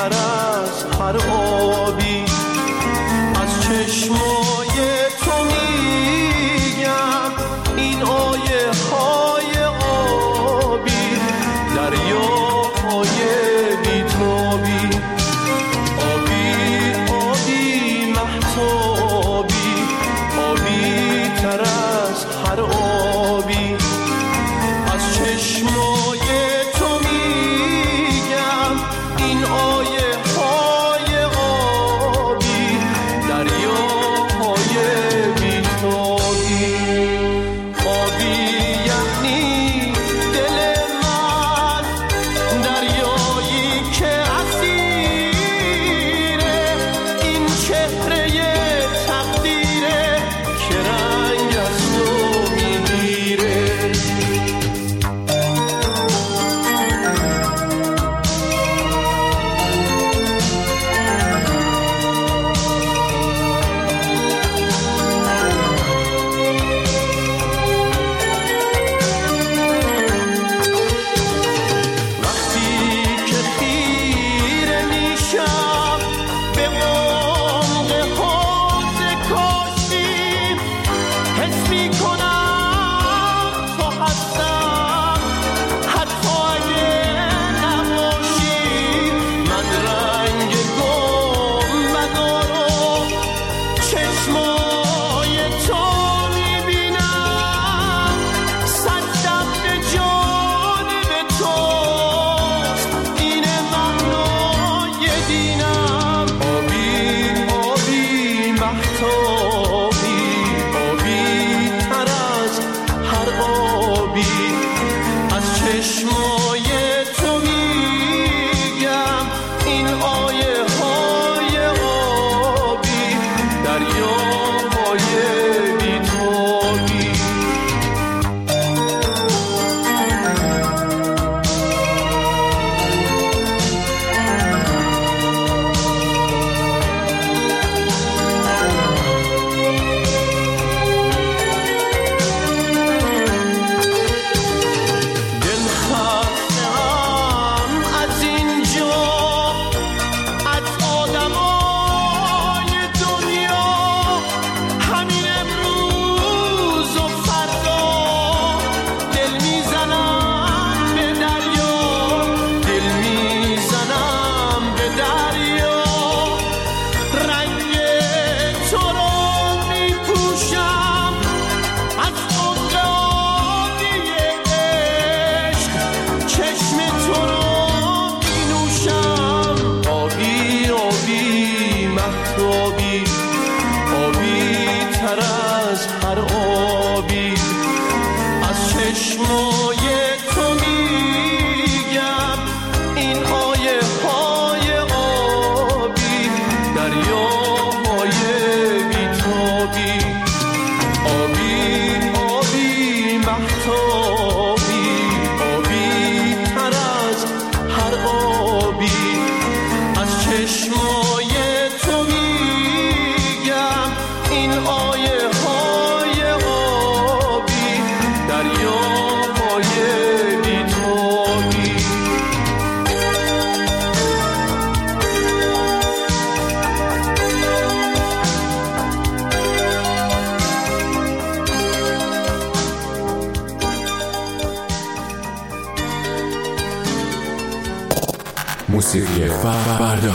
تر از هر آبی. از چشمای تو میگم این آیه های آبی، دریاهای بیتابی. آبی آبی مهتابی، آبی تر از هر آبی. از چشمای تو میگم این آیه های آبی، دریاهای بیتابی. آبی یعنی دل من، دریایی که اسیره این چهره تقدیره که رنگ از تو میگیره. موسیقی فردا.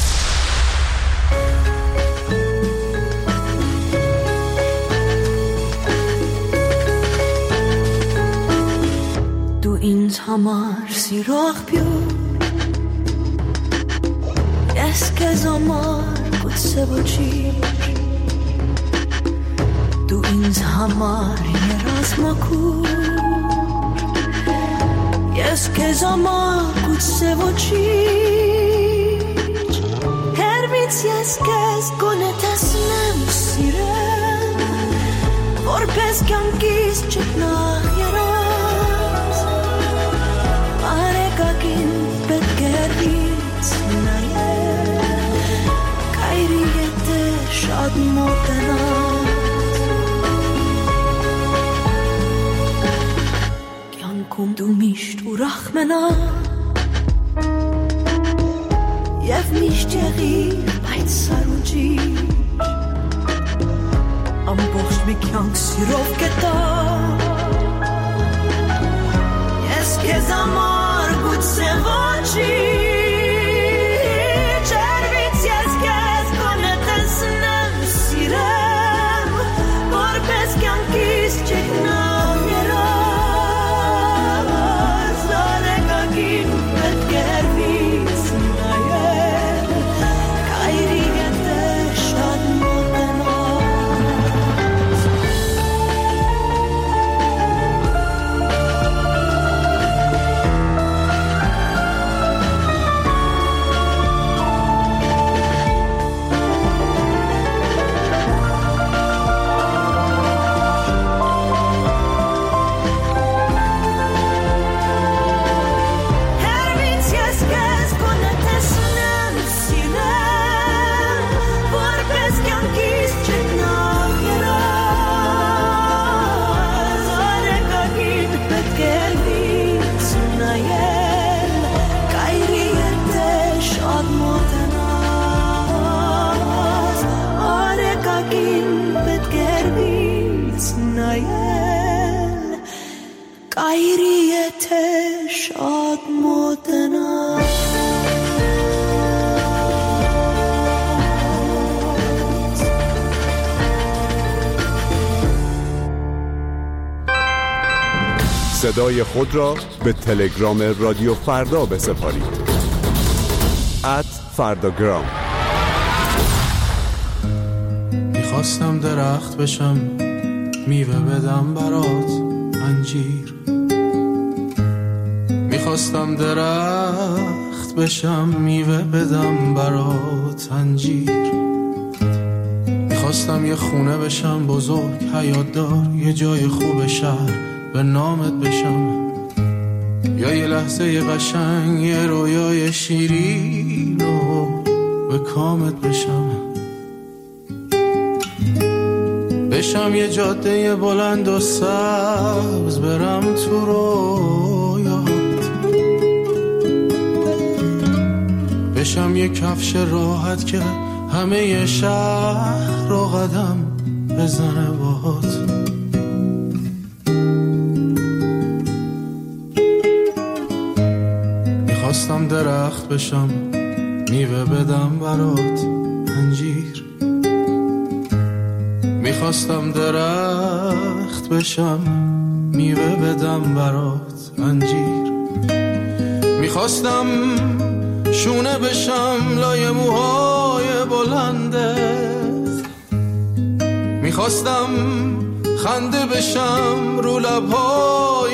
Du ins hamar sirach più Es che zamar kutse voci Du ins hamar yeras makur Es che zamar kutse voci Hermits yes kes gonet asnem sire Vorpes kankis chitnach yeras Arekakin betgervits naye Kairiyete shad motenat Kyankum du misht u rachmena Եվ միշտ եղիր պայծառ ու ճիշտ Ամբողջ մի կյանք սիրով կետա Ես քեզ համար գուցե ոչինչ Երբից ես քեզ գոնե տեսնեմ սիրեմ Որպես կյանքիս ճգնամ երազ Արեգագին պետք է հերվից նայել Կայրի հետ է շատ մոտենալ Կայրի եթե շատ մոտենաս صدای خود را به تلگرام رادیو فردا بسپارید @فرداگرام میخواستم درخت بشم میوه بدم برات انجیر میخواستم درخت بشم میوه بدم برات انجیر میخواستم یه خونه بشم بزرگ حیات دار یه جای خوب شهر به نامت بشم یا یه لحظه قشنگ یه رویای شیرین و به کامت بشم بشم یه جاده بلند و سبز برم تو رویات بشم یه کفش راحت که همه شهر رو قدم بزنه باهات میخواستم درخت بشم میوه بدم برات انجیر میخواستم درخت بشم میوه بدم برات انجیر میخواستم شونه بشم لای موهای بلندت میخواستم خنده بشم رو لبهای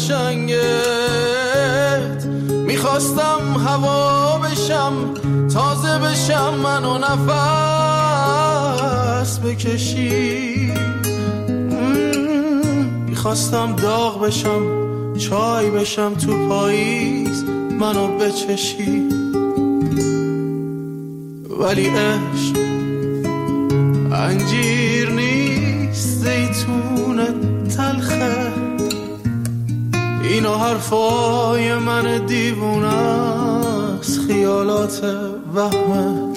قشنگت میخواستم هوا بشم تازه بشم منو نفس بکشی میخواستم داغ بشم چای بشم تو پاییز منو بچشی ولی عشق انجیر نیست زیتون تلخه اینو حرفای من دیوونه است خیالات وهمه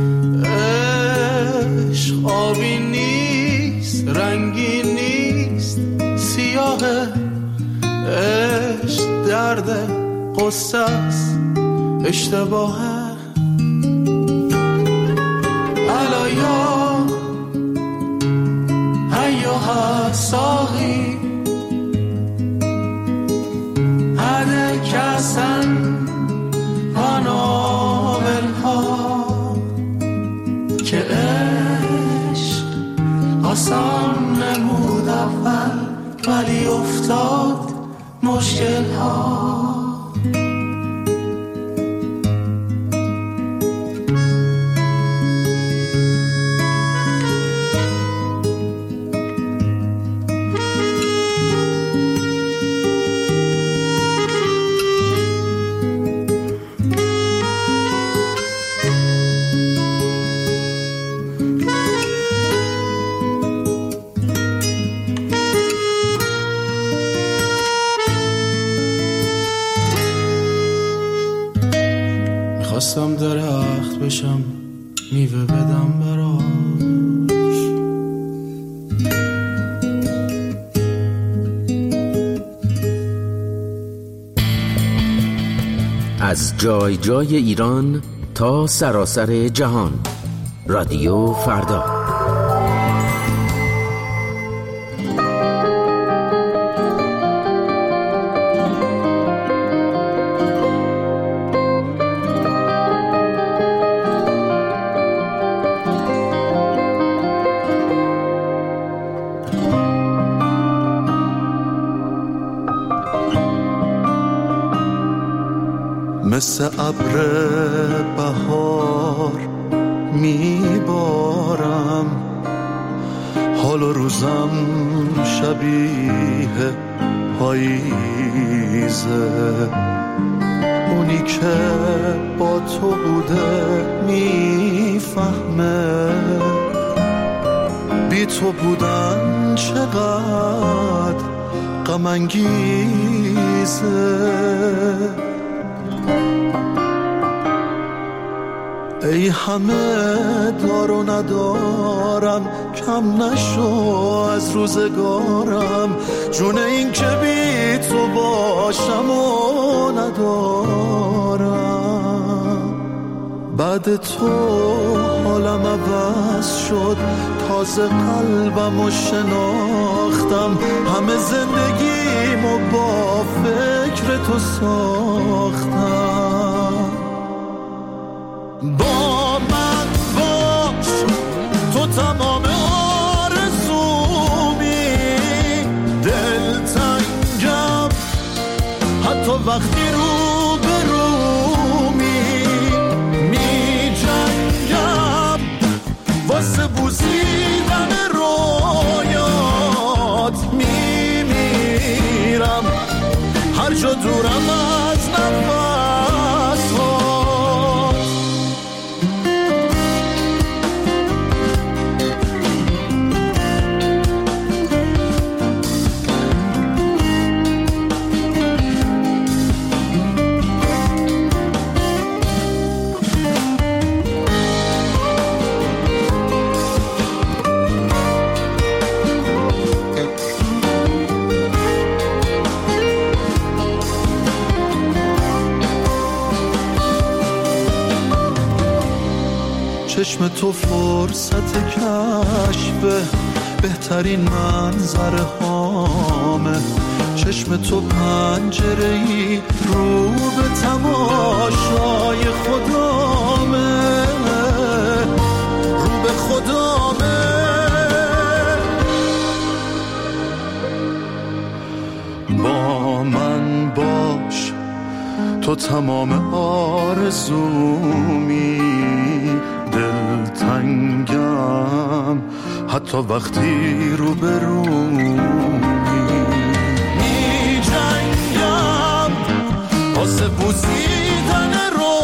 عشق آبی نیست رنگی نیست سیاهه عشق درد قصه است اشتباهه الایا ایوها ساقی هده کسن پاناولها که عشق آسان نمود اول ولی افتاد مشکل ها خواستم درخت بشم میوه بدم براش. از جای جای ایران تا سراسر جهان، رادیو فردا. مثل ابر بهار میبارم، حال و روزم شبیه پاییزه. اونی که با تو بوده میفهمه بی تو بودن چقدر غم انگیزه. ای همه دار و ندارم، کم نشو از روزگارم، جون این که بی تو باشم و ندارم. بعد تو حالم عوض شد، تازه قلبم شناختم، همه زندگیمو با فکر تو ساختم. با من باش تو تمام آرزومی، دلتنگم حتی وقتی رو به رومی، می جنگم واسه بوسیدن رویات، می میرم هر جا دورم از نفس. چشم تو فرصت کشف بهترین منظره هامه، چشم تو پنجره‌ای رو به تماشای خدامه، رو به خدامه. با من باش تو تمام آرزومی، دلتنگم حتی وقتی رو به رومی، می جنگم واسه بوسیدن رویات،